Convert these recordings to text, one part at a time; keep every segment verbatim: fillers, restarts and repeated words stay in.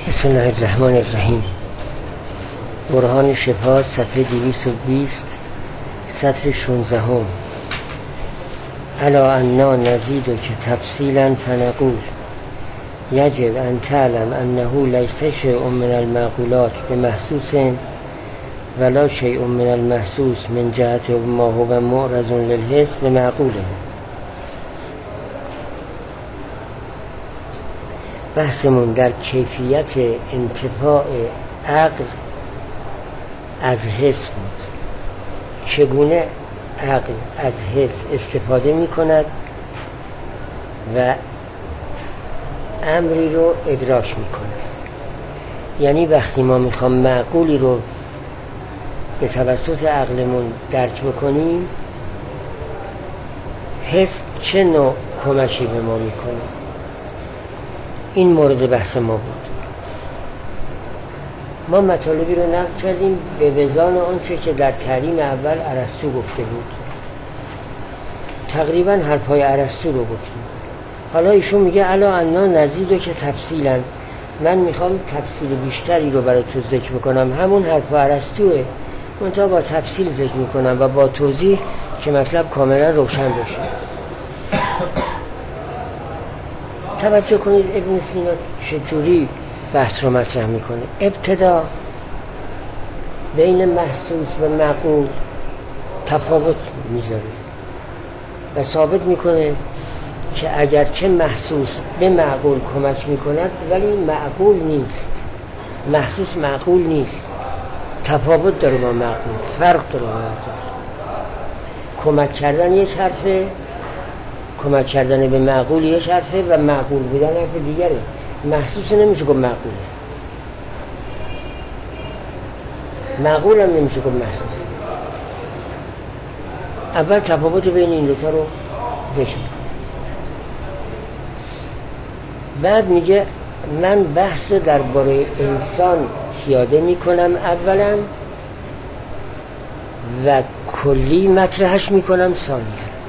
بسم الله الرحمن الرحیم. برهان شفا صفحه دویست و بیست سطر شانزده هم. الا انا نزید که تفصیلا فنقول یجب ان تعلم انه لیس شیء من المعقولات بمحسوس ولا شیء من المحسوس من جهت ما هو معرض للحس بمعقوله. بحثمون در کیفیت انتفاع عقل از حس بود. چگونه عقل از حس استفاده می کند و امری رو ادراک می کند. یعنی وقتی ما می خوام معقولی رو به توسط عقلمون درک بکنیم، حس چه نوع کمکی به ما می کنه؟ این مورد بحث ما بود. ما مطالبی رو نقل کردیم به وزان آنچه که در تعلیم اول ارسطو گفته بود. تقریبا حرفهای ارسطو رو گفتیم. حالا ایشون میگه الا انا نزیدو که تفصیلا، من میخوام تفصیل بیشتری رو برای تو ذکر بکنم. همون حرف ارسطوئه، منتها با تفصیل ذکر میکنم و با توضیح که مطلب کاملا روشن بشه. توجه کنید ابن سینا چطوری بحث رو مطرح میکنه. ابتدا بین محسوس و معقول تفاوت میذاره و ثابت میکنه که اگرچه محسوس به معقول کمک میکند ولی معقول نیست. محسوس معقول نیست، تفاوت داره با معقول، فرق داره با معقول. کمک کردن یک حرفه، کمک کردن به معقول یک حرفه و معقول بودن حرف دیگره. محسوس نمیشه که معقوله، معقول هم نمیشه که محسوس. اول تفاوت بین این دوتا رو ذکر میکنه، بعد میگه من بحث رو درباره انسان پیاده میکنم اولا و کلی مطرحش میکنم ثانیا.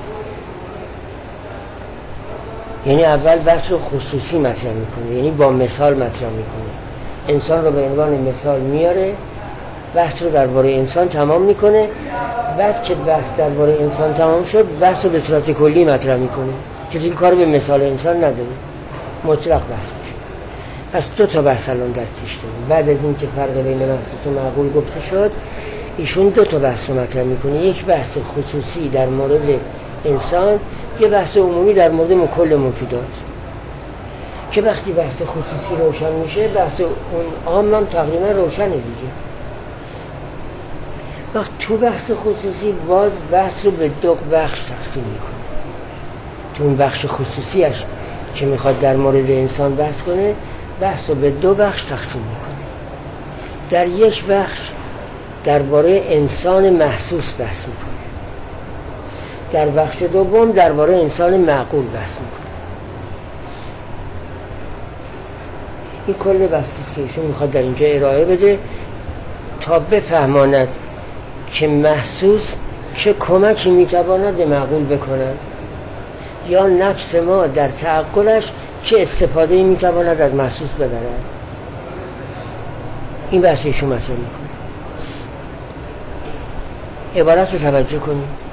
یعنی اول بحث رو خصوصی مطرح میکنه، یعنی با مثال مطرح میکنه، انسان رو به عنوان مثال میاره، بحث رو درباره انسان تمام میکنه. بعد که بحث درباره انسان تمام شد، بحث رو به صورت کلی مطرح میکنه، چیزی که کار به مثال انسان نداره، مطلق بحث میشه. پس دو تا بحث الان در پیش داریم. بعد از این که فرق بین محسوس و معقول گفته شد، ایشون دو تا بحث رو مطرح میکنه. یک بحث خصوصی در مورد انسان، یه بحث عمومی در مورد کل موجودات، که وقتی بحث خصوصی روشن میشه بحث اون عام هم تقریبا روشنه دیگه. وقت تو بحث خصوصی باز بحث رو به دو بخش تقسیم میکنه. تو اون بخش خصوصیش که میخواد در مورد انسان بحث کنه، بحث رو به دو بخش تقسیم میکنه. در یک بخش درباره انسان محسوس بحث میکنه، در بخش دوم درباره انسان معقول بحث میکنه. این کل بحثی که ایشون میخواد در اینجا ارائه بده تا بفهماند که محسوس چه کمکی میتواند به معقول بکند، یا نفس ما در تعقلش چه استفاده میتواند از محسوس ببرد. این بحث ایشون مطرح میکنه. عبارت رو توجه کنید.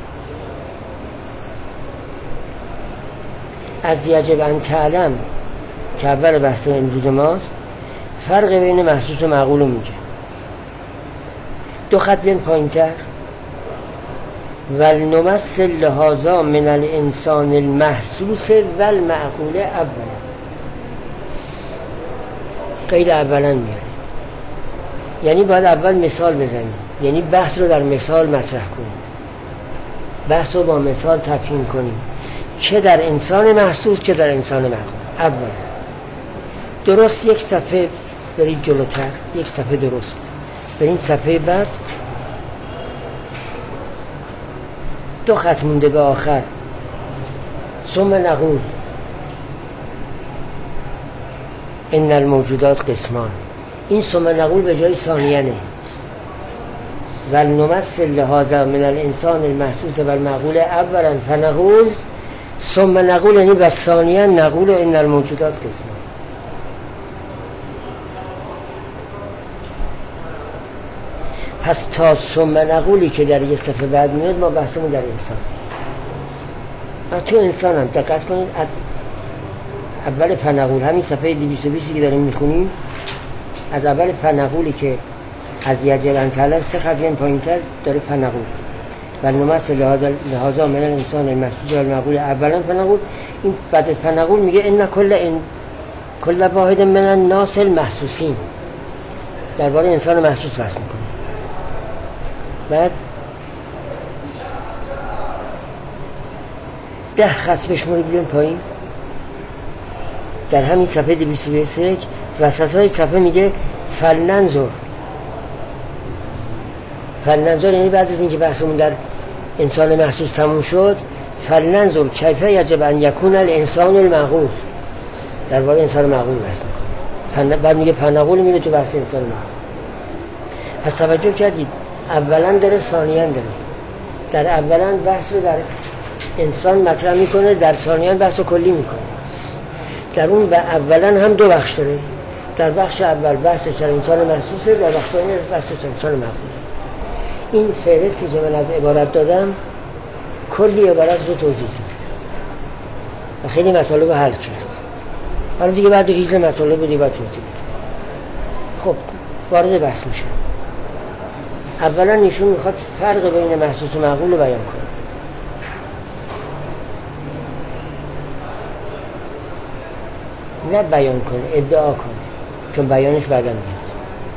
از یجب ان تعلم که اول بحث امروز ماست، فرق بین محسوس و معقول رو میگه. دو خط بین پایین تر. ولنمثل لهذا من الانسان المحسوس والمعقول اولا. قید اولا میاره، یعنی باید اول مثال بزنیم، یعنی بحث رو در مثال مطرح کنیم، بحث رو با مثال تفهیم کنیم، چه در انسان محسوس چه در انسان معقول. اولا درست یک صفحه برید جلوتر، یک صفحه درست برید صفحه بعد، دو خط مونده به آخر. ثم نقول ان الموجودات قسمان. این ثم نقول به جای ثانیه. ولنمثل لهذا من الانسان المحسوس والمعقول اولا فنقول ثم نقول، یعنی بس ثانیا نقول ان الموجودات قسمان. پس تا ثم نقولی که در یه صفحه بعد میاد ما بحثمون در انسان. تو انسان هم دقت کنید از اول فنقول همین صفحه دویست و بیست که داریم میخونیم، از اول فنقولی که از یجب طلب سه خط بیان پایین تر داره فنقول و نمس لحاظا من الانسان المحسوس والمعقول. اولا فنقول، این بعد فنقول میگه ان کل ان کل واحد من الناس المحسوسین، درباره انسان محسوس بحث میکنه. بعد ده خط بشمارید بیان پایین در همین صفحه دویست و بیست و یک وسط های صفحه میگه فلننظر. فلننظر یعنی بعد از اینکه بحثمون در انسان محسوس تموم شد، فلننظر کیف یجب ان یکون الانسان المعقول، درباره انسان معقول بحث میکنه. بعد میگه فنقول میده تو بحث انسان معقول. پس توجه کردید اولا داره ثانیاً داره. در اولا بحث رو در انسان مطرح میکنه، در ثانیاً بحث رو کلی میکنه. در اون اولا هم دو بخش داره. در بخش اول بحث چرا انسان محسوسه، در بخش ثانی بحث چرا انسان معقول. این فهرستی که من از عبارت دادم کلی عبارت رو توضیح کرد و خیلی مطالب رو حل کرد. حالا دیگه بعد ریز مطالب رو دیگه باید توضیح کرد. خب وارد بحث میشه. اولا نشون میخواد فرق بین محسوس و معقول رو بیان کنه. نه بیان کنه، ادعا کنه، چون بیانش بعدا میاد.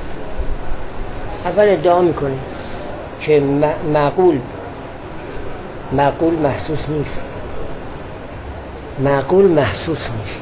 اول ادعا میکنه که معقول معقول محسوس نیست. معقول محسوس نیست.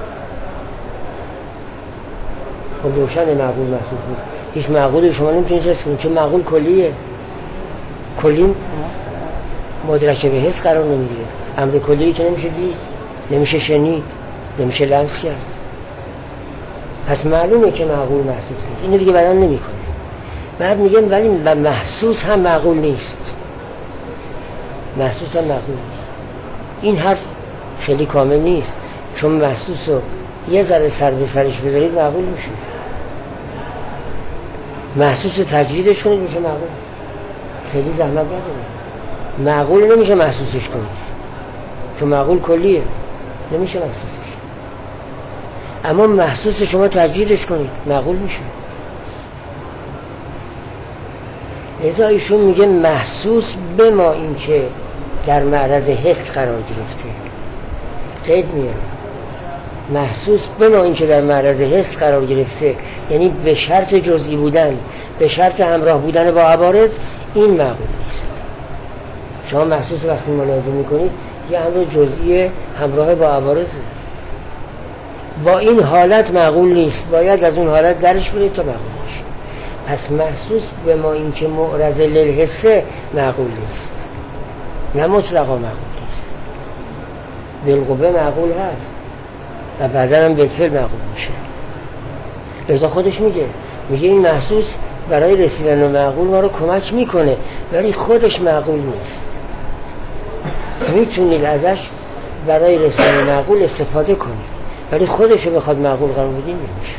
خب روشن معقول محسوس نیست. هیچ معقولی شما نمیتونید حس کنید، چون معقول کلیه. کلی مدرک به حس قرار نمیگیره. امر کلی که نمیشه دید، نمیشه شنید، نمیشه لمس کرد. پس معلومه که معقول محسوس نیست. اینو دیگه بیان نمیکنه. بعد میگن ولی محسوس هم معقول نیست. محسوس هم معقول نیست. این حرف خیلی کامل نیست، چون محسوس رو یه ذره سر به سرش بذارید معقول میشه. محسوس رو تجدیدش کنید میشه معقول. خیلی زحمت نداره. معقول نمیشه محسوسش کنید، چون معقول کلیه، نمیشه محسوسش. اما محسوس شما تجدیدش کنید معقول میشه. لذا ایشون میگه محسوس به ما این که در معرض حس قرار گرفته. قید میاره محسوس به ما این که در معرض حس قرار گرفته، یعنی به شرط جزئی بودن، به شرط همراه بودن با عوارض، این معقول نیست. شما محسوس وقتی ملاحظه میکنید یه امر جزئی همراه با عوارضه. با این حالت معقول نیست، باید از اون حالت درش برید تا معقول بشه. پس محسوس به ما این که معرض للحسه معقول نیست، نه مطلقا معقول نیست. بالقوه معقول هست و بعدا هم بالفعل معقول میشه. لذا خودش میگه میگه این محسوس برای رسیدن به معقول ما رو کمک میکنه، ولی خودش معقول نیست. میتونید ازش برای رسیدن به معقول استفاده کنید، ولی خودش رو بخواد معقول قرار بدین نمیشه.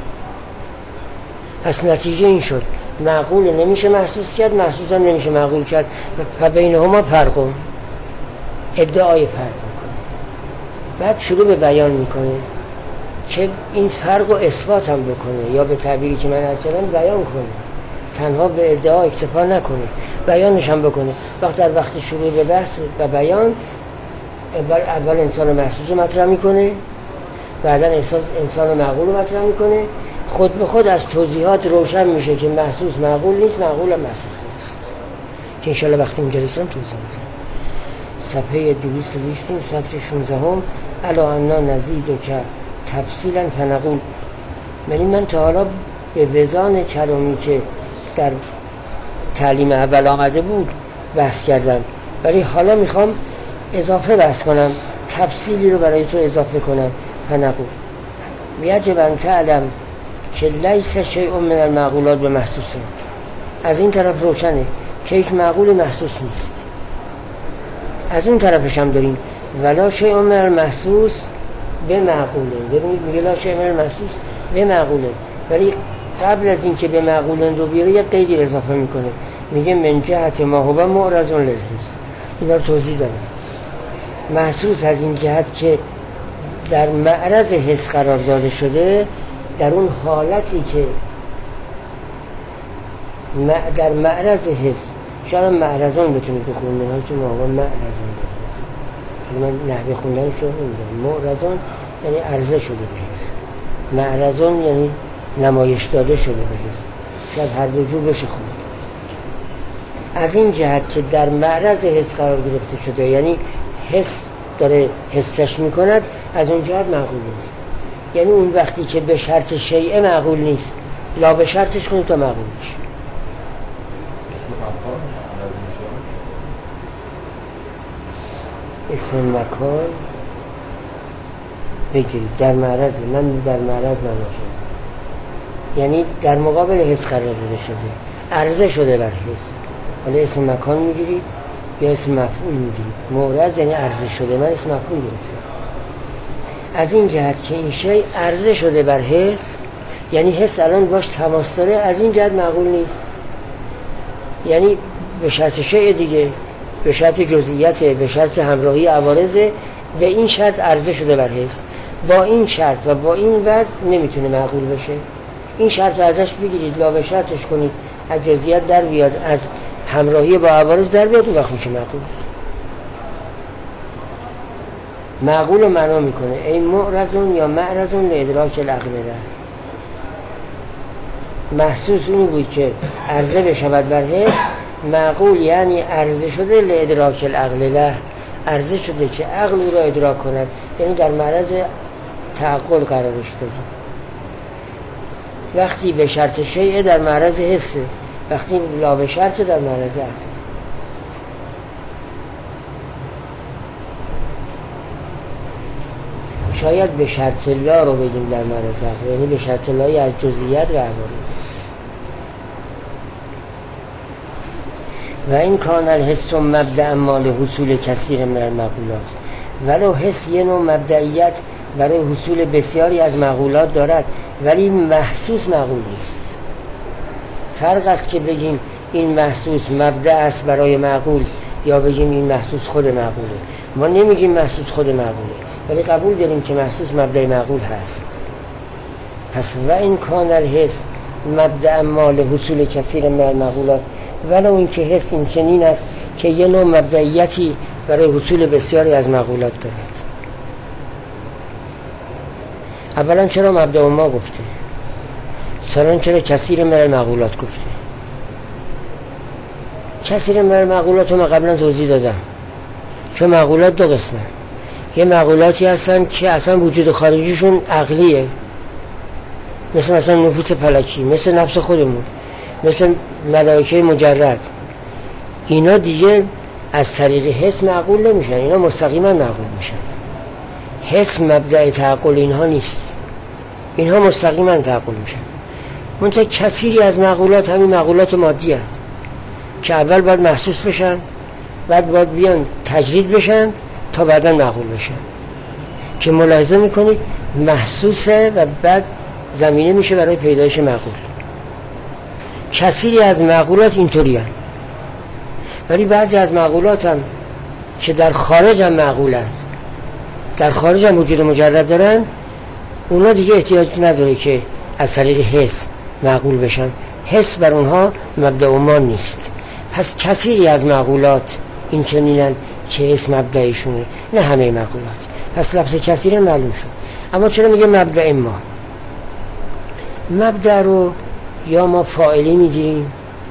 پس نتیجه این شد معقول نمیشه محسوس کرد، محسوس هم نمیشه معقول کرد. و بینهما فرق، ادعای فرق میکنه. بعد شروع به بیان میکنه که این فرق رو اثبات هم بکنه، یا به تعبیری که من از کردم بیان کنه، تنها به ادعا اکتفا نکنه، بیانش هم بکنه. وقت در وقت شروع به بحث و بیان اول, اول انسان محسوس رو مطرح میکنه، بعدا انسان معقول رو مطرح میکنه. خود به خود از توضیحات روشن میشه که محسوس معقول نیست، معقول هم محسوس نیست، که انشالله وقتی اونجا رسیدم توضیح میدم. صفحه دویست و بیست سطر شانزده هم الا انا نزید و که تفصیلا فنقول. یعنی من تا حالا به وزان کلامی که در تعلیم اول آمده بود بحث کردم، ولی حالا میخوام اضافه بحث کنم، تفصیلی رو برای تو اضافه کنم. فنقول یجب ان تعلم که لیس شیء من المعقولات به محسوسه. از این طرف روشنه که یک معقول محسوس نیست، از اون طرفش هم داریم ولا شیء من المحسوس به معقوله. ببینید میگه لا شیء من المحسوس به معقوله، ولی قبل از این که به معقول رو بیاره یه قیدی اضافه میکنه، میگه من جهت ما هو معرض للحس. اینا رو توضیح دادم. محسوس از این جهت که در معرض حس قرار داده شده، در اون حالتی که در معرض حس، شاید معرضان بتونید بخونید، ها چون ما معرضان بخونید، من نحوه خوندن شو نمیدونم. معرضان یعنی عرضه شده به حس، معرضان یعنی نمایش داده شده به حس، شاید هر دو جو بشه خون. از این جهت که در معرض حس قرار گرفته شده، یعنی حس داره حسش میکند، از اون جهت معقول نیست. یعنی اون وقتی که به شرط شیء معقول نیست، لا به شرطش کنید تا معقول میشه. اسم مکان اسم مکان بگیرید در معرض، من در معرض معنا شده، یعنی در مقابل حس قرار داده شده، عرضه شده بر حس. حالا اسم مکان میگیرید یا اسم مفعول میگیرید. معرض یعنی عرضه شده، من اسم مفعول گرفتم. از این جهت که این شی عرضه شده بر حس، یعنی حس الان باش تماس داره، از این جهت معقول نیست. یعنی به شرط شیء دیگه، به شرط جزئیت، به شرط همراهی عوارض، به این شرط عرضه شده بر حس. با این شرط و با این وضع نمیتونه معقول بشه. این شرط ازش بگیرید، لا به شرطش کنید، از جزئیات در بیاد، از همراهی با عوارض در بیاد، اون وقت میشه معقول. معقول رو معنا میکنه ای معرضون یا معرضون لادراک العقل له. محسوس اونی بود که عرضه بشود بر حس، معقول یعنی عرضه شده لادراک العقل له، عرضه شده که عقل او را ادراک کند، یعنی در معرض تعقل قرارش داده. وقتی به شرط شیء در معرض حسه، وقتی لا به شرط در معرض عقل. شاید به شرط لا رو بگیم در معرض عقل، یعنی به شرط لای از جزئیات و عوارض. و این کان الحس مبدأ مال حصول کثیر من المقولات، ولو حس یه نوع مبدئیت برای حصول بسیاری از مقولات دارد، ولی محسوس مقول نیست. فرق است که بگیم این محسوس مبدأ است برای معقول، یا بگیم این محسوس خود معقوله. ما نمیگیم محسوس خود معقوله، ولی قبول داریم که محسوس مبدأ معقول هست. پس و این کان الحس مبدأ مال حصول کثیر من المقولات، ولو این که حس این چنین است که یه نوع مبدئیتی برای حصول بسیاری از مقولات دارد. اولا چرا مبدأ ما گفته؟ ثانیاً چرا کثیر من المقولات گفته؟ کثیر من المقولات رو من قبلا توضیح دادم، چون مقولات دو قسمه. یه مقولاتی هستن که اصلا وجود خارجیشون عقلیه، مثل مثلا نفوس فلکی، مثل نفس خودمون، مثل ملائکه مجرد. اینا دیگه از طریق حس معقول نمیشن، اینا مستقیما معقول میشن. حس مبدأ تعقل اینها نیست، اینها مستقیما تعقل میشن. منتها کثیری از مقولات همین مقولات مادی هست که اول باید محسوس بشن، بعد باید بیان تجرید بشن تا بعدا معقول بشن، که ملاحظه میکنید محسوسه و بعد زمینه میشه برای پیدایش معقول. کثیری از مقولات اینطوری هست، ولی بعضی از مقولات هم که در خارج هم معقولند، در خارج هم وجود مجرد دارن، اونا دیگه احتیاج نداره که از طریق حس معقول بشن. حس بر اونها مبدأ ما نیست. پس کثیری از مقولات این چنینن که اسم مبدأشونه، نه همه مقولات. پس لفظ کثیر معلوم شد. اما چرا میگه مبدأ ما؟ مبدأ رو یا ما فاعلی میگیریم،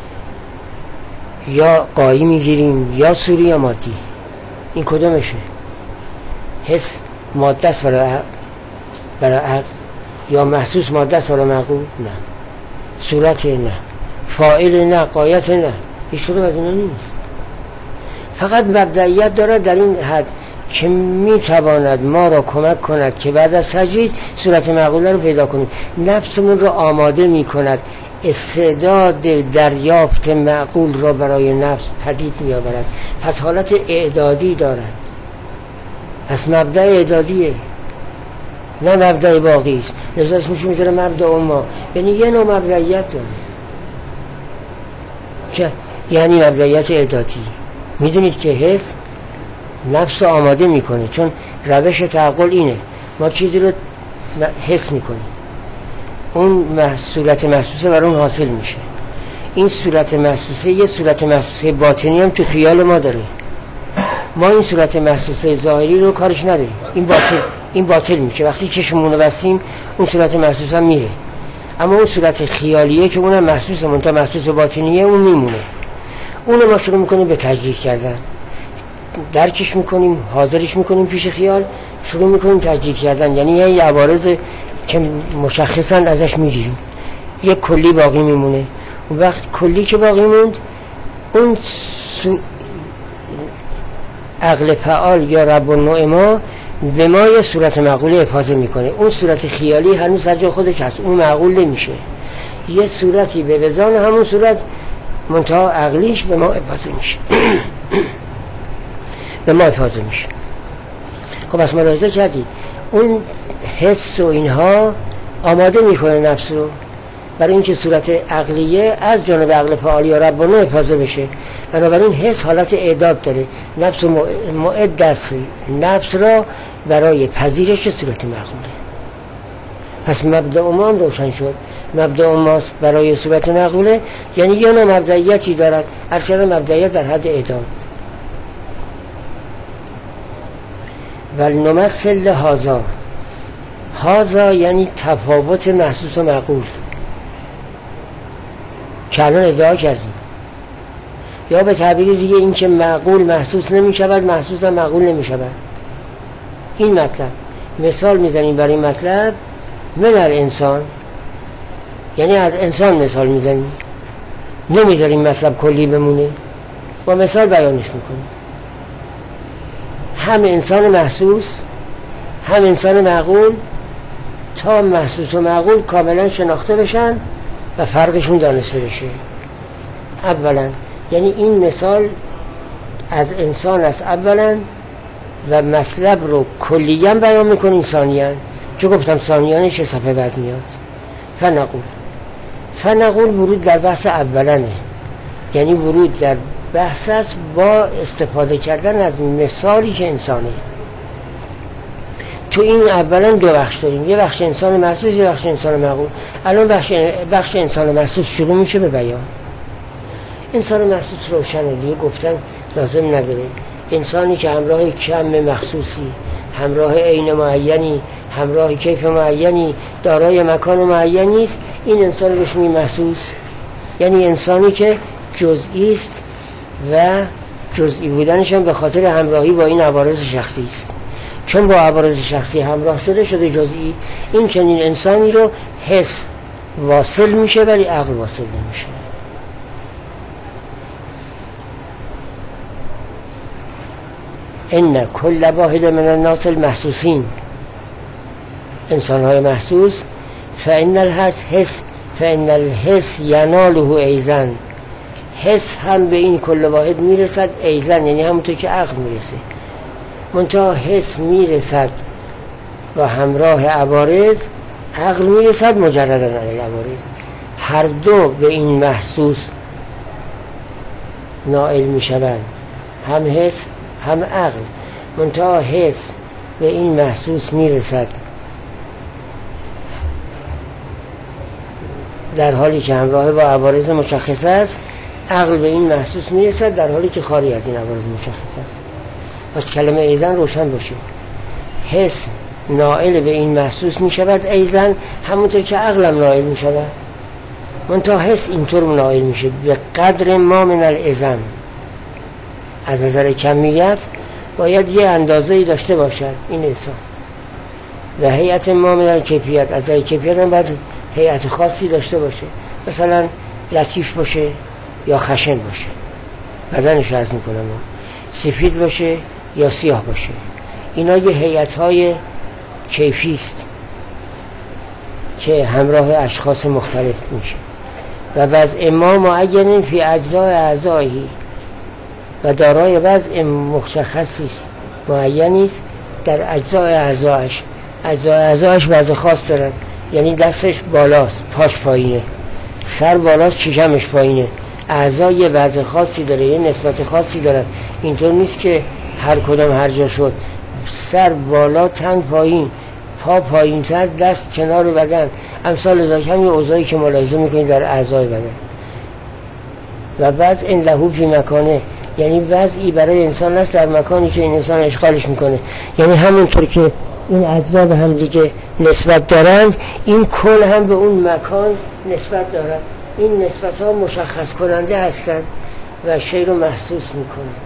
یا قایی میگیریم، یا صوری یا مادی. این کدومشه؟ حس ماده است برای عقل، برای عقل، یا محسوس ماده است برای معقول؟ نه. صورت نه، فاعل نه، قایت نه، هیچ کدوم از اینا نیست. فقط مبدئیت داره در این حد که میتواند ما را کمک کند که بعد از تجرید صورت معقوله رو پیدا کنیم. نفسمون رو آماده میکند، استعداد دریافت معقول را برای نفس پدید میآورد. پس حالت اعدادی دارد. پس مبدأ اعدادیه. نه مبدأ باقی است. لذا اسمش میذاره مبدأ ما، یعنی یه نوع مبدئیت داره که یعنی مبدئیت اعدادی. میدونید که حس نفس آماده میکنه، چون روش تعقل اینه، ما چیزی رو حس میکنیم، اون صورت محسوسه بر اون حاصل میشه. این صورت محسوسه یه صورت محسوسه باطنی هم تو خیال ما داره، ما این صورت محسوسه ظاهری رو کارش نداریم، این باطل این باطل میشه. وقتی چشممون رو بستیم اون صورت محسوس هم میره، اما اون صورت خیالیه که اونم محسوسه، منتها محسوس باطنیه، اون میمونه. اونو ما شروع میکنیم به تجدید کردن، درکش میکنیم، حاضرش میکنیم پیش خیال، شروع میکنیم تجدید کردن، یعنی یه عوارض که مشخصن ازش میگیریم، یه کلی باقی میمونه. اون وقت کلی که باقی موند، اون سو... عقل فعال یا رب النوع ما به ما یه صورت معقوله افاضه میکنه. اون صورت خیالی هنوز در جای خودش هست، اون معقول نمیشه، یه صورتی به وزان همون صورت منتها عقلیش به ما افاضه میشه به ما افاضه میشه. خب از ملاحظه کردید اون حس و اینها آماده میکنه نفس رو برای اینکه صورت عقلیه از جانب عقل فعال یا رب النوع افاضه بشه. بنابراین حس حالت اعداد داره، نفس معد است نفس را برای پذیرش صورت معقوله. پس مبدأ ما هم روشن شد، مبدأ ماست برای صورت معقوله، یعنی یه نوع مبدئیتی دارد، ارشد مبدئیت در حد اعداد. ولنمثل هذا، هذا یعنی تفاوت محسوس و معقول که الان ادعا کردیم، یا به تعبیر دیگه این که معقول محسوس نمی شود، محسوس هم معقول نمی شود. این مطلب مثال میزنیم برای مطلب من در انسان، یعنی از انسان مثال میزنیم، نمیذاریم مطلب کلی بمونه، با مثال بیانش میکنیم. هم انسان محسوس هم انسان معقول، تا محسوس و معقول کاملا شناخته بشن و فرقشون دانسته بشه. اولا یعنی این مثال از انسان است اولا، و مطلب رو کلیاً بیان میکنیم ثانیاً، چون گفتم ثانیانش صفحه بعد میاد. فنقول فنقول ورود در بحث اولانه، یعنی ورود در بحث است با استفاده کردن از مثالی که انسانه. تو این اولا دو بخش داریم، یه بخش انسان محسوس، یه بخش انسان معقول. الان بخش بخش انسان محسوس شروع میشه به بیان. انسان محسوس روشنه دیگه، گفتن لازم نداره. انسانی که همراه کم مخصوصی، همراه عین معینی، همراه کیف معینی، دارای مکان معینی است، این انسان روش می محسوس، یعنی انسانی که جزئی است و جزئی بودنش هم به خاطر همراهی با این عوارض شخصی است. چون با عوارض شخصی همراه شده شده جزئی. این چنین انسانی رو حس واصل میشه ولی عقل واصل نمیشه. ان کل واحد من الناس المحسوسین، انسان‌های محسوس، فإن الحس حس فإن الحس یناله ایضا، حس هم به این کل واحد میرسد ایضا، یعنی همونطور که عقل میرسه، منتها حس میرسد و همراه عوارض، عقل میرسد مجردا عن العوارض. هر دو به این محسوس نائل میشوند، هم حس هم عقل، منتها حس به این محسوس میرسد در حالی که همراه با عوارض مشخص است، عقل به این محسوس میرسد در حالی که خالی از این عوارض مشخص است. پس کلمه ایضا روشن باشه، حس نائل به این محسوس میشود ایضا، همونطور که عقلم نائل میشود، منتها حس اینطور نائل میشه به قدر ما من العظم. از نظر کمیت باید یه اندازه‌ای داشته باشد این انسان، و هیئت ما من الکیفیت، از نظر کیفیت هم باید هیئت خاصی داشته باشه، مثلا لطیف باشه یا خشن باشه، بدنش عرض میکنم، سفید باشه یا سیاه باشه. اینا یه هیئت‌های کیفی است که همراه اشخاص مختلف میشه. و وضع ما معین فی اجزاء اعضایی، و دارای وضع مشخصی است، معینی است در اجزاء اعضایش، اعضا اعضاش وضع خاص دارن، یعنی دستش بالاست، پاش پایینه، سر بالاست، شکمش پایینه. اعضا یه وضع خاصی داره، یه نسبت خاصی داره. اینطور نیست که هر کدام هر جا شد. سر بالا، تن پایین، پا پایین تر، دست کنار بدن. امثال ذالک هم یه اوضاعی که ملاحظه میکنید در اعضای بدن. و بعض این لهو فی مکانه، یعنی وضعی برای انسان است در مکانی که این انسان اشغالش میکنه. یعنی همونطور که این اجزا به هم دیگه نسبت دارند، این کل هم به اون مکان نسبت دارند. این نسبت ها مشخص کننده هستند و شی رو محسوس میکنند.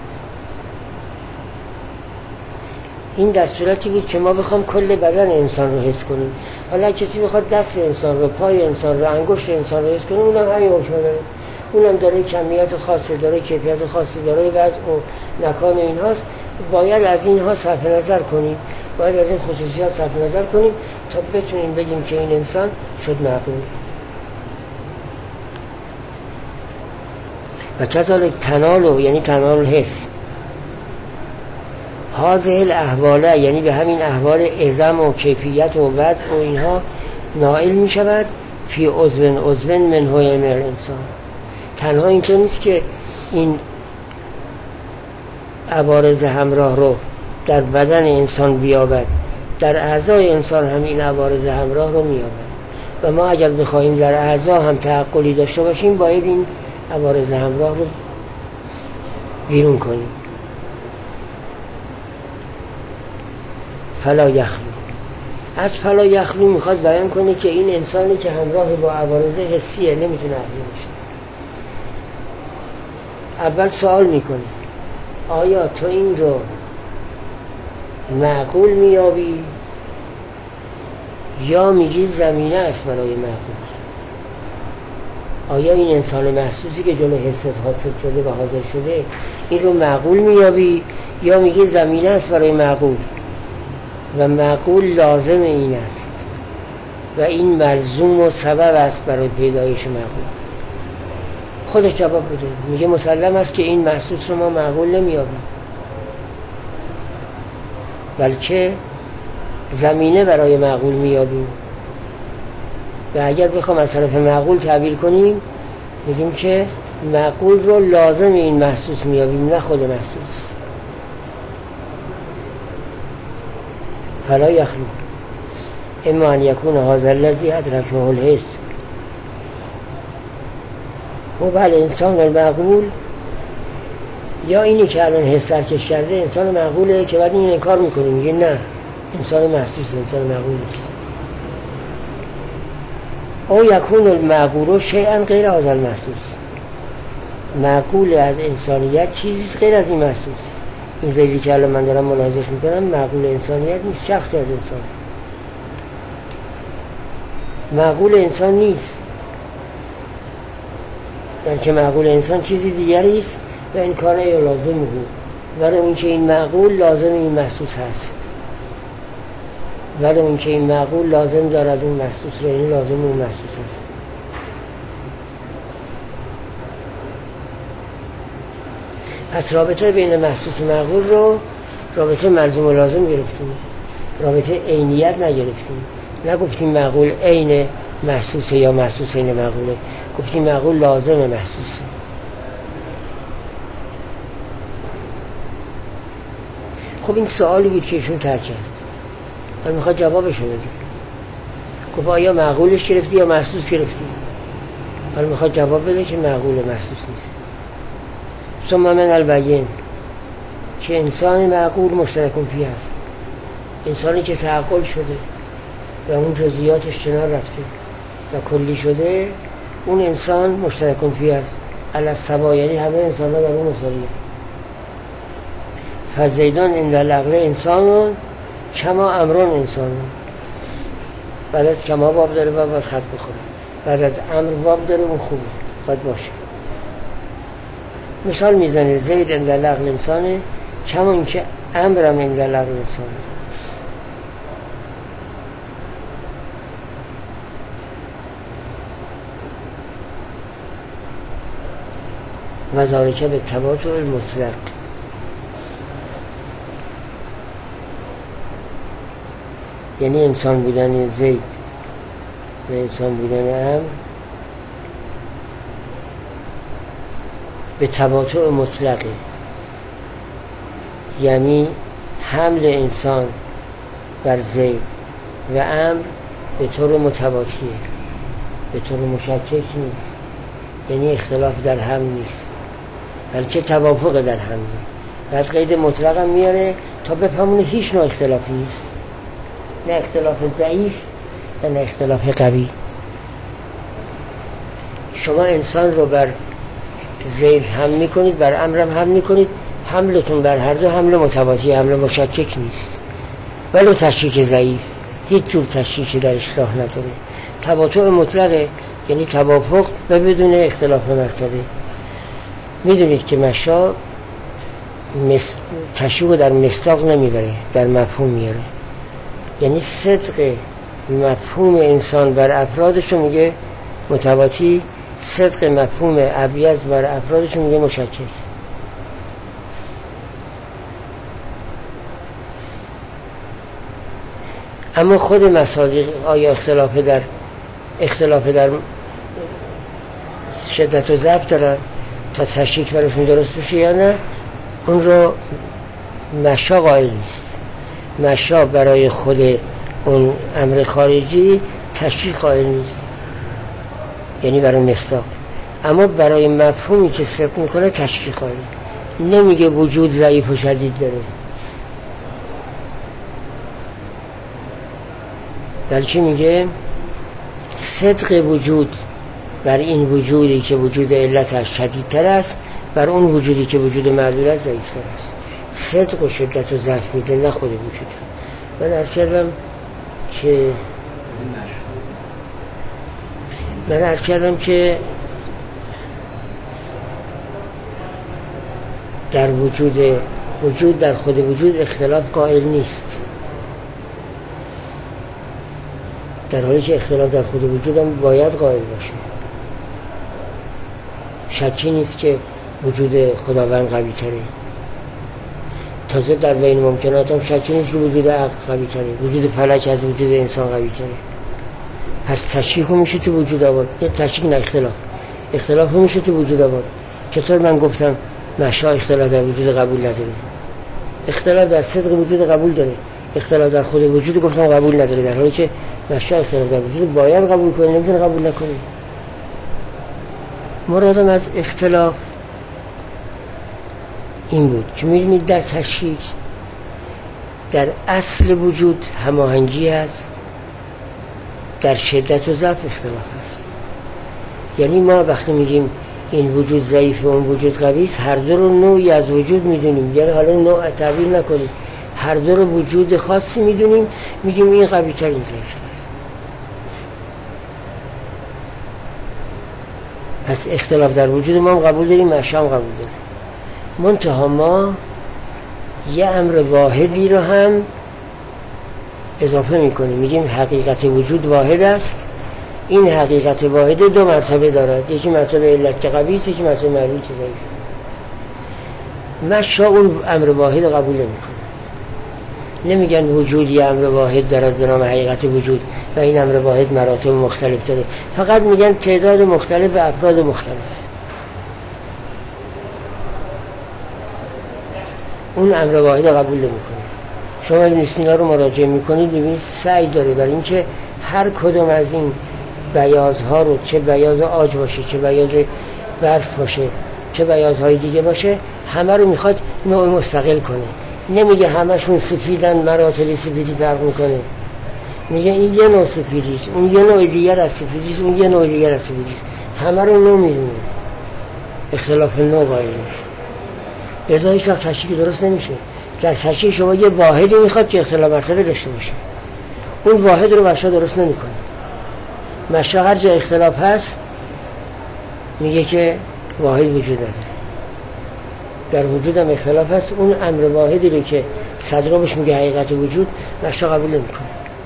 این در صورتی بود که ما بخوام کل بدن انسان رو حس کنیم. حالا کسی بخواد دست انسان رو، پای انسان رو، انگشت انسان رو حس کنه، اونم همین حکم داره. اونم داره کمیت خاصی داره، کیفیت خاصی داره، وضع و مکان اینهاست. باید از اینها صرف نظر کنیم، باید از این خصوصیات صرف نظر کنیم تا بتونیم بگیم که این انسان شد معقول. و کذالک تنالو، یعنی تنال حس، هذه الاحواله، یعنی به همین احوال عظم و کیفیت و وضع و اینها نائل می شود فی عضو عضو من هوی من الانسان. تنها اینطور نیست که این عوارض همراه رو در بدن انسان بیابد، در اعضای انسان هم این عوارض همراه رو میابد. و ما اگر بخواهیم در اعضا هم تعقلی داشته باشیم، باید این عوارض همراه رو بیرون کنیم. فلا یخلو، از فلا یخلو میخواد بیان کنه که این انسانی که همراه با عوارض حسیه نمیتونه عقلی باشه. اول سوال میکنه آیا تو این رو معقول میابی یا میگی زمینه است برای معقول؟ آیا این انسان محسوسی که جلو حست حاصل شده و حاضر شده این رو معقول میابی یا میگی زمینه است برای معقول و معقول لازم این است و این ملزوم و سبب است برای پیدایش معقول؟ خودش جواب بده، میگه مسلم است که این محسوس رو ما معقول نمیابیم، بلکه زمینه برای معقول میابیم. و اگر بخوام از طرف معقول تعبیر کنیم، میگیم که معقول رو لازم این محسوس میابیم، نه خود محسوس. فلا یخلو اما ان یکون هذا الذی ادرکه الحس و بل انسان المعقول، یا اینی که الان حس درکش کرده انسان معقوله که بعد این انکار میکنه، میگه نه انسان محسوس، انسان معقول نیست. او یکون المعقول شیئا غیر هذا المحسوس، معقول از انسانیت چیزی غیر از این محسوس. این زیدی که الان من دارم ملاحظهش میکنم معقول انسانیت نیست، شخصی از انسان معقول انسان نیست، بلکه معقول انسان چیزی دیگری است و این کار یا لازم بود، ولی این که این معقول لازم این محسوس هست، ولی این که این معقول لازم دارد اون محسوس رو، این لازم اون محسوس هست. پس رابطه بین محسوس و معقول رو رابطه ملزوم و لازم گرفتیم، رابطه عینیت نگرفتیم. نگفتیم معقول عین محسوسه یا محسوس عین معقوله، گفتیم معقول لازم محسوسه. خب این سوالی بود که ایشون ترک کرد، من میخواد جوابشو بده. گفت آیا معقولش گرفتی یا محسوس گرفتی؟ من میخواد جواب بده که معقول محسوس نیست. ثم من البین که انسان معقول مشترکون فی است، انسانی که تعقل شده و اون جزئیاتش کنار رفته و کلی شده، اون انسان مشترکون فی است علی السوا، یعنی همه انسان ها در اون مساویه. فزیدان عند العقل انسانون کما امرون انسانون، بعد از کما باب داره و باید خط بخوره، بعد از امر باب داره اون خوبه باید باشه. مثال میزنه زید عند العقل انسانه کما این که امرم عند العقل انسانه. و ذالک به تباتع المطلق، یعنی انسان بودن زید و انسان بودن عمرو به تباطؤ مطلقه، یعنی حمل انسان بر زید و عمرو به طور متباطیه، به طور مشکک نیست، یعنی اختلاف در هم نیست بلکه توافق در هم. بعد قید مطلق هم میاره تا بفهمونه هیچ نوع اختلافی نیست، نه اختلاف ضعیف و نه اختلاف قوی. شما انسان رو بر زید هم میکنید، بر عمرو هم هم میکنید، حملتون بر هر دو حمل متباطی، حمل مشکک نیست، ولو تشکیک ضعیف، هیچ جور تشکیکی درش راه نداره. تباطؤ مطلقه، یعنی توافق و بدون اختلاف مرتبه. میدونید که مشا مس... تشکیک در مصداق نمیبره، در مفهوم میاره، یعنی صدق مفهوم انسان بر افرادشو میگه متباطی، صدق مفهوم ابیض بر افرادشو میگه مشکک. اما خود مصادیق آیا اختلاف در اختلاف در شدت و ضعف دارن تا تشکیک براشون درست بشه یا نه؟ اون رو مشا قائل نیست. مشا برای خود اون امر خارجی تشکیک قائل نیست، یعنی برای مصداق، اما برای مفهومی که صدق میکنه تشکیک قائل. نمیگه وجود ضعیف و شدید داره، بلکه میگه صدق وجود بر این وجودی که وجود علتش شدیدتر است، بر اون وجودی که وجود معلول است ضعیفتر است. صدق و شدت و ضعف میده، نه خود وجود. من عرض کردم که من عرض کردم که در وجود وجود در خود وجود اختلاف قائل نیست، در حالی که اختلاف در خود وجود هم باید قائل باشه. شکی نیست که وجود خداوند قوی تره، تازه در بین ممکنات هم شکی نیست که وجود عقل قوی تره، وجود فلک از وجود انسان قوی تره. پس تشکیک میشه تو وجود آورد، یه تشکیک نه اختلاف، اختلاف میشه تو وجود آورد. چطور من گفتم مشا اختلاف در وجود قبول نداره؟ اختلاف در صدق وجود قبول داره، اختلاف در خود وجود گفتم قبول نداره، در حالی که مشا اختلاف در وجود باید قبول کنه، نمیتونه قبول نکنه. مرادم از اختلاف این بود که می‌بینید در تشکیک در اصل وجود هماهنگی هست، در شدت و ضعف اختلاف هست. یعنی ما وقتی میگیم این وجود ضعیف و اون وجود قوی است، هر دو رو نوعی از وجود میدونیم، یعنی حالا نوع تعبیر نکنیم، هر دو رو وجود خاصی میدونیم، میگیم این قوی تر این ضعیف تر. پس اختلاف در وجود ما هم قبول داریم، مشا هم قبول داریم. منتها ما یه امر واحدی رو هم اضافه میکنیم، میگیم حقیقت وجود واحد است. این حقیقت واحد دو مرتبه دارد، یکی مرتبه علت که قوی است، یکی مرتبه معلول که ضعیف. مشا اون امر واحد قبول نمیکنه، نمیگن وجود یه امر واحد دارد به نام حقیقت وجود و این امر واحد مراتب مختلف داره، فقط میگن تعداد مختلف و افراد مختلف. اون امر واحد قبول نمیکنه. شما این سینا رو مراجعه میکنید میبینید سعی داره برای اینکه هر کدوم از این بیازها رو، چه بیاز آج باشه، چه بیاز برف باشه، چه بیازهای دیگه باشه، همه رو میخواد نوع مستقل کنه. نمیگه همشون سفیدن، مراتب سفیدی فرق میکنه، میگه این یه نوع سفیدیست، اون یه نوع دیگر از سفیدیست، اون یه نوع دیگر از سفیدیست، همه رو نوع میدونه، اختلاف نوع قائل میشه. لذا هیچ وقت تشکیک درست نمیشه. در تشکیک شما یه واحدی میخواد که اختلاف مرتبه داشته باشه، اون واحد رو مشا درست نمیکنه. مشا هر جا اختلاف هست میگه که واحد وجود نداره، در وجود هم اختلاف هست، اون امر واحدی رو که صدرا بهش میگه حقیقت وجود، مشا قبول نمیکنه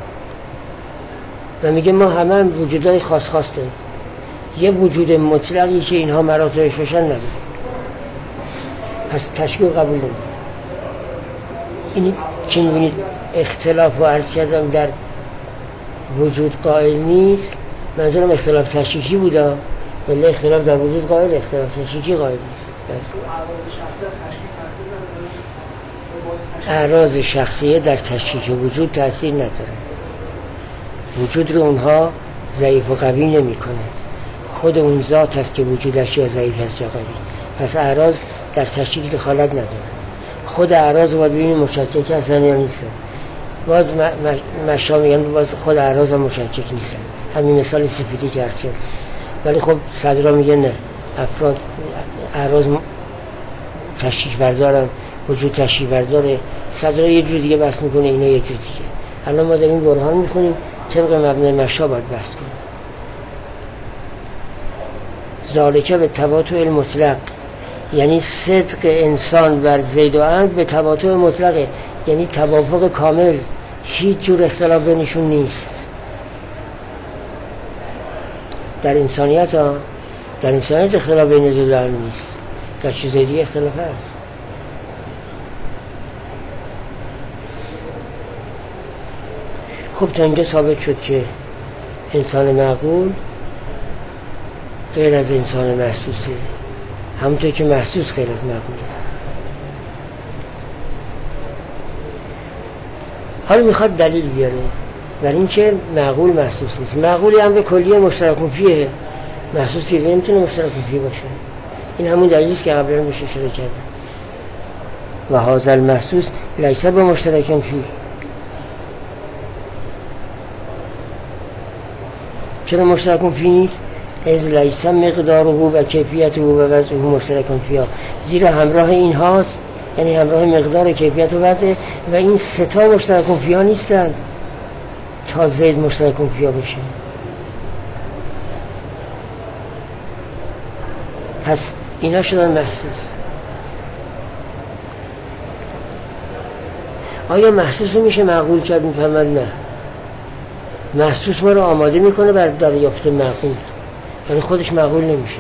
و میگه ما همه هم وجودهای خاص خاص داریم، یه وجود مطلقی که اینها مراتبش باشن نداره. پس تشکیک قبول نمیکنه. این که میبینید اختلاف و عرض کردم در وجود قائل نیست، منظورم اختلاف تشکیکی بودا، ولی اختلاف در وجود قائل، اختلاف تشکیکی قائل نیست. اعراض شخصیه در تشکیک وجود تأثیر نداره. وجود رو اونها ضعیف و قوی نمی کند. خود اون ذات هست که وجودش یا ضعیف است یا قوی. پس اعراض در تشکیک دخالت نداره. خود اعراض باید ببینیم مشکک هستن یا نیستن. باز مشا میگن باز خود اعراض هم مشکک نیستن. همین مثال سفیدی که هست کرد. ولی خب صدرا میگن نه، افراد اعراض تشکیک بردارن، وجود تشکیک برداره. صدرا یه جور دیگه بحث میکنه، اینا یه جور دیگه. الان ما داریم برهان میکنیم طبق مبنای مشا باید بحث کنیم. ذالکه به تباطؤ المطلق، یعنی صدق انسان بر زید و عمرو به تباطؤ مطلقه، یعنی توافق کامل، هیچ جور اختلاف بینشون نیست. در انسانیت ها در انسانیت اختلاف بین زید و عمرو نیست، در چیزای دیگه اختلاف هست. خب تا اینجا ثابت شد که انسان معقول غیر از انسان محسوسه، همونطور که محسوس غیر از معقوله. حالا میخواد دلیل بیاره برای این که معقول محسوس نیست. معقولی هم به کلیه مشترک فیه، محسوسی نمیتونه مشترک فیه باشه. این همون دلیلی است که قبلا بهش اشاره کردم. و هذا المحسوس لیس بمشترک فیه. چرا مشترک فیه نیست؟ از لیس مقداره و کیفیته و وضعه مشترک فیه، زیرا همراه این هاست، یعنی همراه مقدار، کیفیت و وضع، و این سه تا مشترک فیه نیستند تا زید مشترک فیه بشه. پس اینا شدن محسوس. آیا محسوس میشه معقول کرد؟ میفهمد نه. محسوس ما رو آماده میکنه بر دریافت معقول، ولی خودش معقول نمیشه.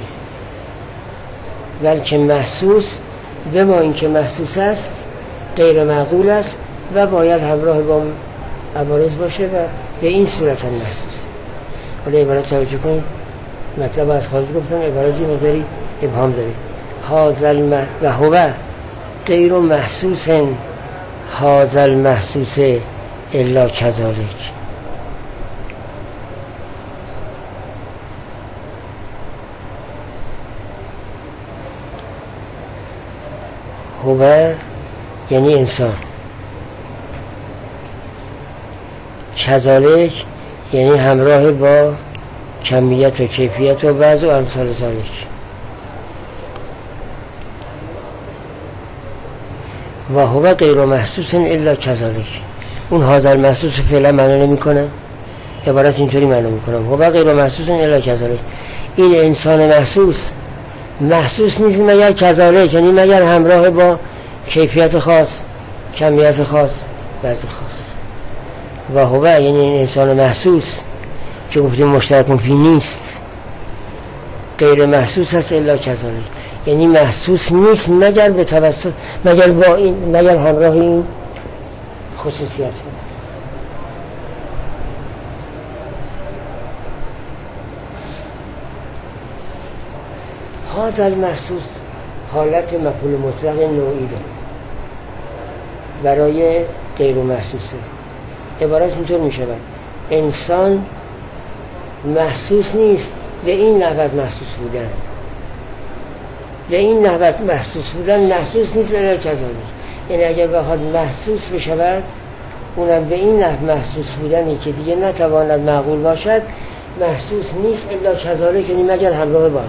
بلکه محسوس به ما این که محسوس است غیر معقول است و باید همراه با عوارض باشه و به این صورت هم محسوس. حالا عبارت توجه کنید، مطلب از خارج گفتن، عبارتی مقداری ابهام داره. هذا المح و هو غیر محسوس، هذا المحسوس الا کذالک. هو یعنی انسان، کذالک یعنی همراه با کمیت و کیفیت و وضع و امثال ذالک. و هو غیر محسوس الا کذالک. اون حاضر محسوس فعلا معنا نمی کنه، عبارت اینطوری معنا می کنم هو غیر محسوس الا کذالک. این انسان محسوس محسوس نیست مگر کذالک، یعنی مگر همراه با کیفیت خاص، کمیت خاص، وضع خاص. و هو یعنی این انسان محسوس که گفتیم مشترک فیه نیست، غیر محسوس است الا کذالک، یعنی محسوس نیست مگر به توسط، مگر با این، مگر همراه این خصوصیت. هذا المحسوس حالت مفعول مطلق نوعی داره برای غیر محسوسه. عبارت اینطور می شود: انسان محسوس نیست به این نحو از محسوس بودن، به این نحو از محسوس بودن محسوس نیست الا کذالک. یعنی اگر بخواد محسوس بشود، اونم به این نحو محسوس بودنی که دیگه نتواند معقول باشد محسوس نیست الا کذالک، یعنی مگر همراه با.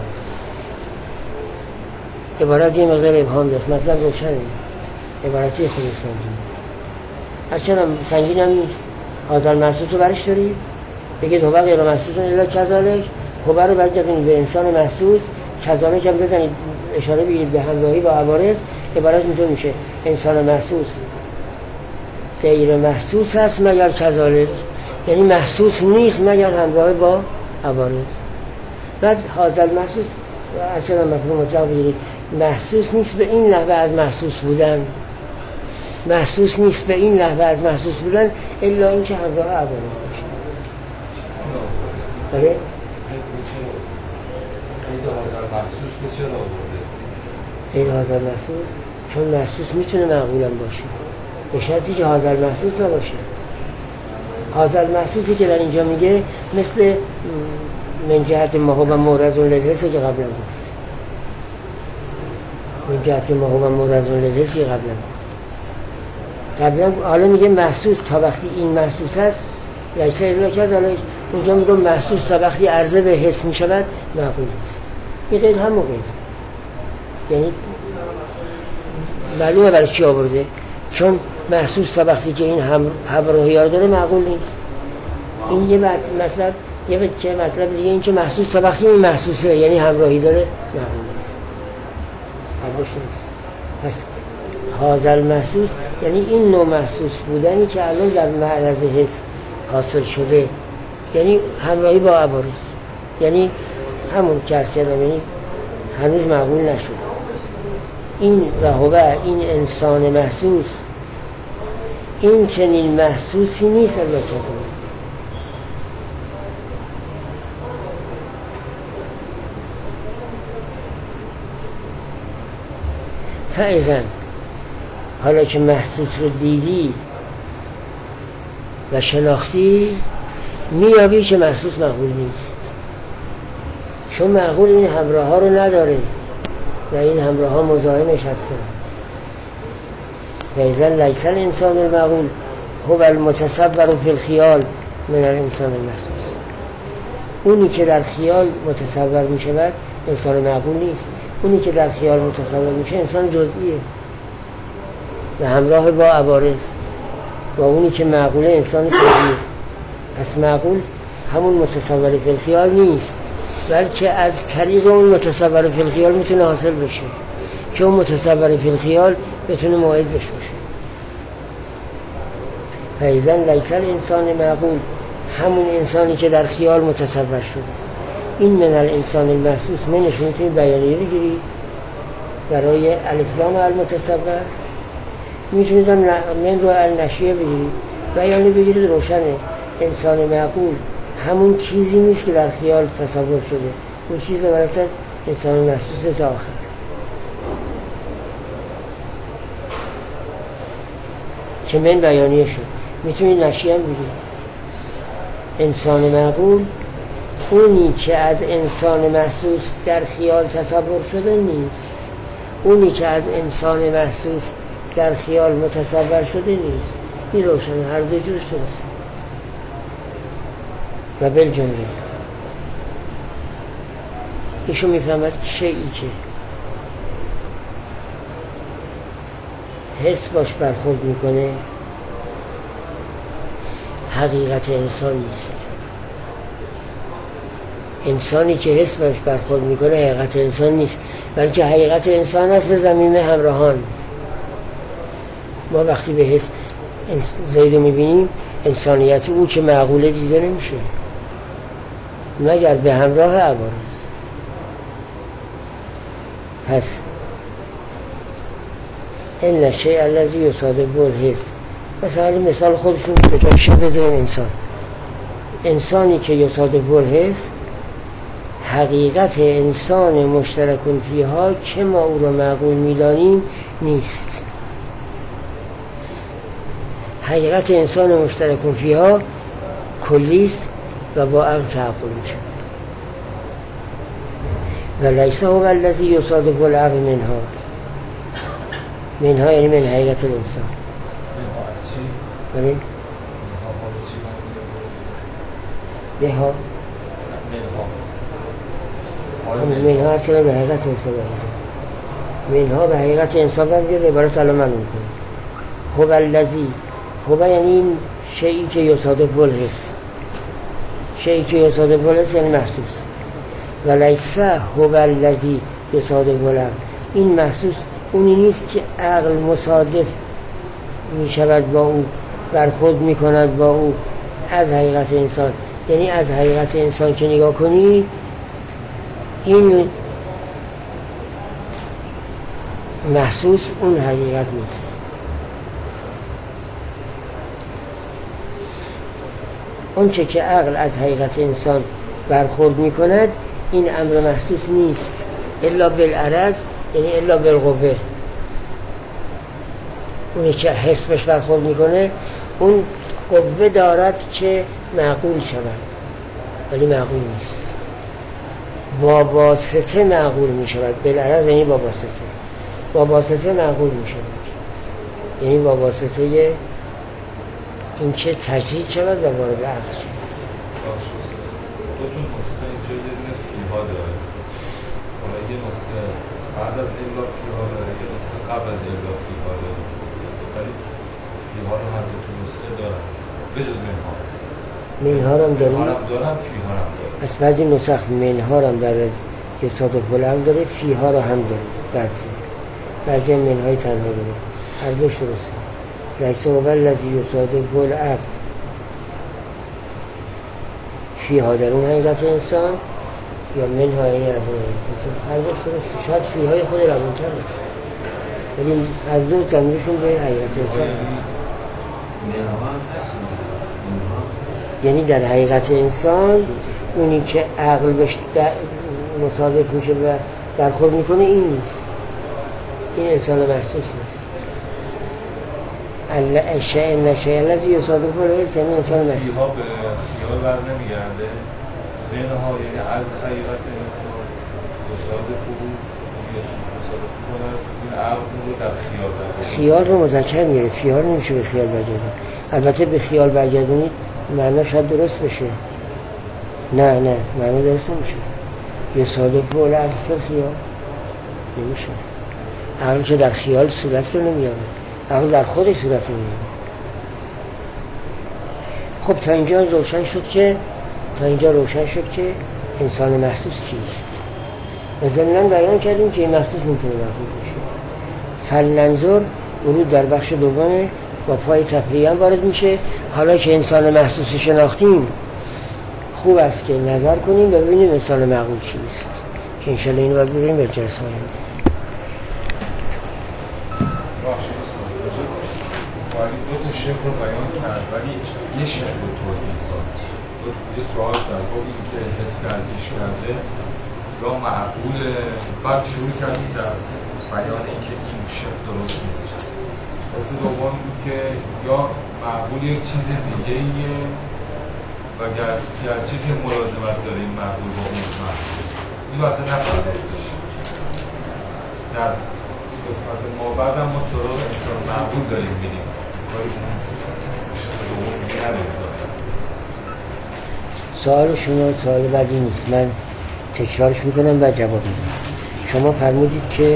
عبارت یه مقدار ابهام داشت، مطلب روشنه، عبارتی خود سنگین هرچند سنگین هم نیست. حاضر محسوس رو برش دارید بگید هو غیر محسوس الا کذالک، هو رو برگردونید به انسان محسوس، کذالک هم بزنید اشاره بگیرید به همراهی با عوارض. عبارت اینطور میشه: انسان محسوس غیر محسوس هست مگر کذالک، یعنی محسوس نیست مگر همراه با عوارض. بعد حاضر محسوس اصلا مفهوم مطلق بگیرید، محسوس نیست به این نحوه از محسوس بودن، محسوس نیست به این لحظه از محسوس بودن الا این که همراه عوارض باشه. بله؟ قید حاضر محسوس رو چرا آورده؟ قید حاضر محسوس چون محسوس میتونه معقولم باشه به شرطی که حاضر محسوس نباشه. حاضر محسوسی که در اینجا میگه مثل من جهت ما هو مورز للحس که قبلا گفت، من جهت ما هو مورز للحس که قبلا گفت قبلا. حالا میگه محسوس تا وقتی این محسوس هست لیسه الا کذا، اونجا میگه محسوس تا وقتی عرضه به حس میشود معقول است. این قید همون قید، یعنی معلومه برای چی آورده، چون محسوس تا وقتی که این هم همراهیار داره معقول نیست. این یه مطلب، یه بچه مطلب دیگه این که محسوس تا وقتی این محسوسه یعنی همراهی داره معقول نیست، حدش نیست. پس حاضر محسوس یعنی این نوع محسوس بودنی که الان در معرض حس حاصل شده، یعنی همراهی با عوارض، یعنی همون چرس کردم، یعنی هنوز معقول نشد. این رهوه، این انسان محسوس، این چنین محسوسی نیست الا کذا. فایزن حالا که محسوس رو دیدی و شناختی میابی که محسوس معقول نیست، چون معقول این همراه ها رو نداره و این همراه ها مزاحمش هستن. فایزن لیس الانسان المعقول هو المتصور فی الخیال من الانسان المحسوس. اونی که در خیال متصور میشود انسان معقول نیست، اونی که در خیال متصور میشه انسان جزئیه و همراه با عوارض، و اونی که معقوله انسان کلیه. پس معقول همون متصور فی الخیال نیست، بلکه از طریق اون متصور فی الخیال میتونه حاصل بشه که اون متصور فی الخیال بتونه موعدش باشه. فایزن لیس الانسان معقول، همون انسانی که در خیال متصور شده. این من الانسان المحسوس منش میتونی بیانیه بگیری برای الفلام المتصور، میتونید من رو النشیه بگیری بیانیه بگیرید روشنه. انسان معقول همون چیزی نیست که در خیال تصور شده، اون چیز عبارت از انسان محسوس تا آخر. که من بیانیه شد میتونید نشیه هم بگیرید. انسان معقول اونی که از انسان محسوس در خیال تصور شده نیست، اونی که از انسان محسوس در خیال متصور شده نیست. این روشن، هر دو جورش درسته. و بالجمله ایشون میفهمد شیئی که حس باش برخورد میکنه حقیقت انسان نیست. انسانی که حس باش برخورد میکنه حقیقت انسان نیست، بلکه حقیقت انسان است به زمین همراهان. ما وقتی به حس زید رو میبینیم انسانیت او که معقوله دیده نمیشه مگر به همراه عوارض. پس این شیء الذی یصادف الحس، مثلا مثال خودشون به جای شیء بذاریم انسان. انسانی که یصادف الحس حقیقت انسان مشترکون فیها که ما او را معقول میدانیم نیست. حقیقت انسان مشترکون فیها کلیست و با عقل تعقل میشه. و لیس هو الذی یصادف العقل منها. منها یعنی من حقیقت الانسان. منها از چی؟ ببین منها منها منها اصلا به حقیقت انسان بگید. منها به حقیقت انسان بگید عبارت الان من میکنم. هو الذی، هو یعنی این شیئی که یصادف الحس، شیئی که یصادف الحس یعنی محسوس. و لیس هو الذی یصادف العقل، این محسوس اونی نیست که عقل مصادف می شود با او، برخورد می کند با او از حقیقت انسان. یعنی از حقیقت انسان که نگاه کنی این محسوس اون حقیقت نیست. اون چه که عقل از حقیقت انسان برخورد میکند این امر محسوس نیست الا بالعرض، یعنی الا بالقوه. اونی که حس بهش برخورد میکنه اون قوه دارد که معقول شود ولی معقول نیست. با واسطه معقول میشود. بالعرض یعنی با واسطه، با واسطه معقول میشود، یعنی با واسطه این که تجدید شود و وارد عقل شود. دو تا نسخه اینجا یه دونه فیها داره، حالا یه نسخه بعد از الا فیها داره، یه نسخه قبل از الا فیها داره، ولی فیها رو هر دو تا نسخه دارن بجز منها. منها رو هم داریم؟ منها هم دارن، فیها رو هم دارن. از بعضی نسخ منها رو هم بعد از یصادف العقل داره، فیها رو هم داره. بعضی بعضی منهای تنها داره. هر دوش درسته. لیس هو الذی یصادف العقل، فیها در اون حقیقت انسان یا منها این از اون انسان. هر دوش درسته. شاید فیهای خود روان تر باشه ولی از دو زمینشون به حقیقت انسان. یعنی در حقیقت انسان اونی که عقل بهش مصادف میشه و برخورد میکنه این نیست، این انسان محسوس نیست. الشیء نشیء الذی یصادف الحس، یعنی انسان محسوس. فیها به خیال بر نمیگرده، منها یعنی از حقیقت انسان یصادف بود، یصادف کنه این عقل رو در خیال برگردونه. خیال رو مذکر میاره، فیها نمیشه به خیال برگردون. البته به خیال برگردونید معنا شاید درست بشه، نه نه معنا درست نمیشه. یصادف العقل فی الخیال نمیشه. عقل که در خیال صورت رو نمیاره، عقل در خودش صورت رو نمیاره. خب تا اینجا روشن شد که تا اینجا روشن شد که انسان محسوس چیست و ضمناً بیان کردیم که این محسوس میتونه معقول بشه. فلننظر ورود در بخش دومه با پای تفریعی هم وارد میشه. حالا که انسان محسوس شناختیم خوب است که نظر کنیم و ببینیم انسان معقول چیست که انشالله اینو باید بذاریم به جلسه آینده. دو تا شکل رو بیان کرد ولی یه شکل رو توضیح داد. یه سوال در باب این که حس دردیش کرده یا معقوله، بعد شروع کردیم در بیان این که این شکل درست نیست. اصل دوم بود که یا معقول یک چیز دیگه ایه و گر, گر چیزی ملازمت داره این معقول با اون معقول این رو اصلا نفرده. در قسمت ما بعد هم ما سراغ انسان معقول داریم بینیم سوال شما سوال بدی نیست، من تکرارش میکنم و جواب میدم. شما فرمودید که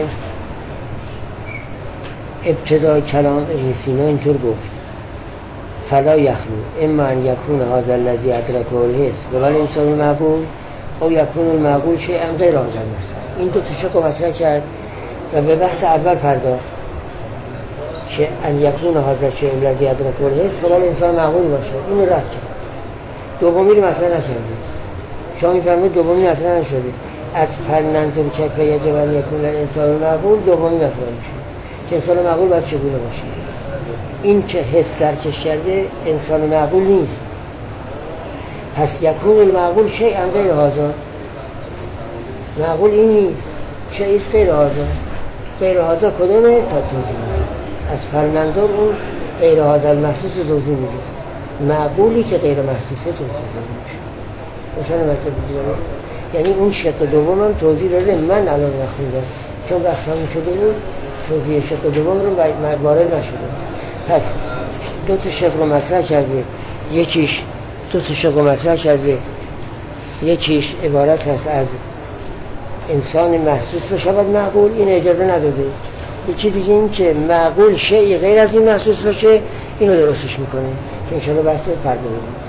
ابتدای کلام ابن سینا اینطور گفت فلا یخلو اما ان یکون هذا الذی ادرکه الحس و الانسان معقول او یکون المعقول شیئا غیر هذا المثل. این دو تا شق مطرح کرد و به بحث اول پرداخت که ان یکون هذا الشیء الذی ادرکه الحس و الانسان معقول باشه. اینو رد کرد. دومی رو مطرح نکردید. شما میفرمایید دومی مطرح نشده. از فلننظر کیف یجب ان یکون الانسان معقول دومی مطرح میشه که انسان معقول باید چگونه باشه. این که حس درکش کرده انسان معقول نیست. پس یکون المعقول شیئا غیر هذا، معقول این نیست، شیء غیر هذا. غیر هذا کدومه؟ تا توضیح میده. از فلننظر اون غیر هذا المحسوس توضیح میده، معقولی که غیر محسوسه توضیح میشه. روشن مطلب دیگه. یعنی اون شق دوم هم توضیح داده، من الان نخوندم چون وقت همون شده بود توضیح شق دوم رو وارد نشده. پس دو تا شق رو مطرح کرده، یکیش دو تا شق رو مطرح کرده یکیش عبارت هست از انسان محسوس بشود معقول، این اجازه نداده. یکی دیگه این که معقول شیء غیر از این محسوس باشه، اینو درستش میکنه که انشاءالله بحث فردا بودیم.